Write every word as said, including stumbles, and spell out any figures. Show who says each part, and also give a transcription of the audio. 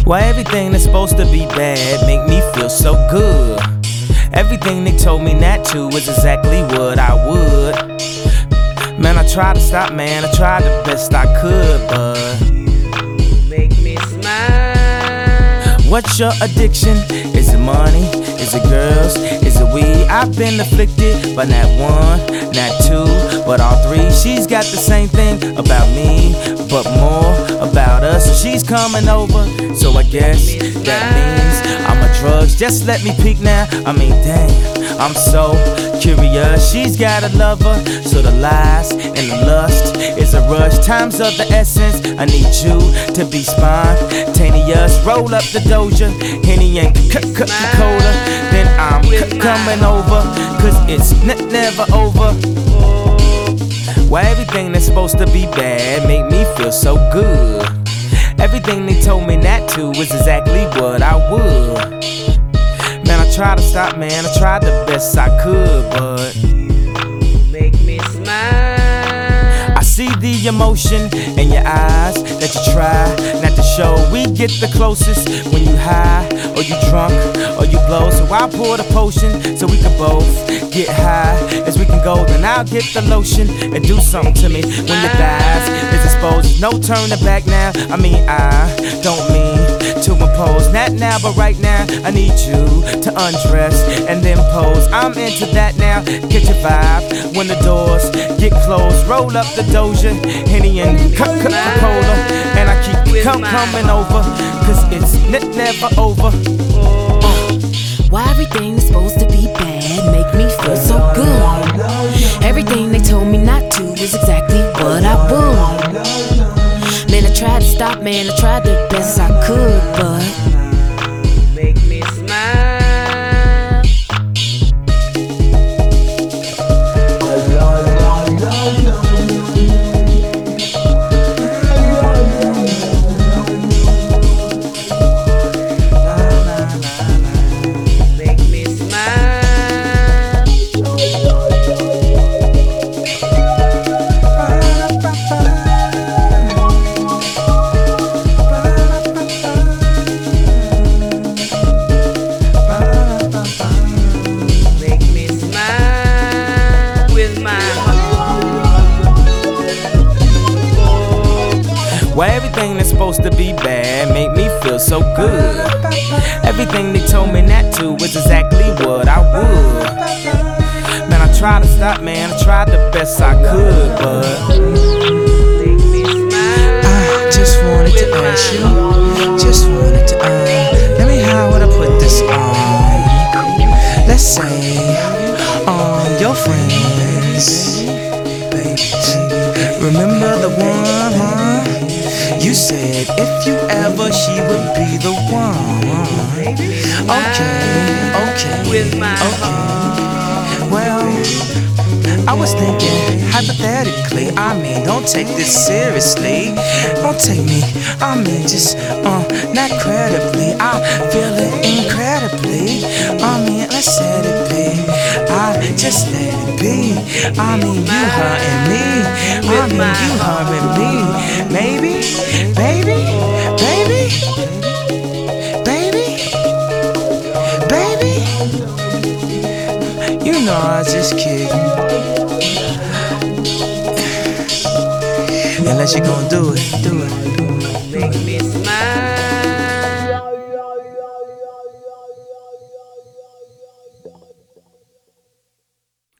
Speaker 1: Why everything that's supposed to be bad make me feel so good? Everything they told me not to is exactly what I would. Man, I tried to stop, man, I tried the best I could, but
Speaker 2: you make me smile.
Speaker 1: What's your addiction? Is it money? Is it girls? Is it weed? I've been afflicted by not one, not two, but all three. She's got the same thing about me, but more about us. So she's coming over, so I guess that means I'm a drugs. Just let me peek now. I mean, damn, I'm so curious. She's got a lover, so the lies and the lust is a rush. Time's of the essence. I need you to be spontaneous. Roll up the Doja, Henny and Coca-Cola. Then I'm c- coming over, cause it's n- never over. Why everything that's supposed to be bad make me feel so good? Everything they told me not to is exactly what I would. Man, I tried to stop, man, I tried the best I could, but
Speaker 2: you make me smile.
Speaker 1: I see the emotion in your eyes that you try not to show. We get the closest when you high, or you drunk, or you blow. So I pour the potion so we can both get high as we can go. Then I'll get the lotion and do something to me when your thighs is exposed. No turning back now. I mean, I don't mean to impose. Not now, but right now I need you to undress and then pose. I'm into that now. Get your vibe when the doors get closed. Roll up the Doja, Henny and Coca-Cola, and I keep com- coming over, cause it's n- never over.
Speaker 3: Uh, why everything's supposed to be bad make me feel so good? Everything they told me not to is exactly what I would. Man, I tried to stop, man, I tried the best I could, but
Speaker 2: you make me smile.
Speaker 1: Why everything that's supposed to be bad make me feel so good? Everything they told me not to was exactly what I would. Man, I tried to stop, man, I tried the best I could, but
Speaker 4: I just wanted to ask you, just wanted to, uh, let me, how would I put this on? Let's say, um, your friends, remember the one, huh? You said if you ever, she would be the one. Okay, okay, okay. Well, I was thinking hypothetically. I mean, don't take this seriously. Don't take me, I mean, just, uh, not credibly. I feel it incredibly. I mean, let's let it be. I just let it be. I mean, you, her, and me. I mean, you, her, and me. Maybe, baby, baby, baby, baby. You know I was just kidding. Unless you gon' do it, do it, do it.
Speaker 2: Make me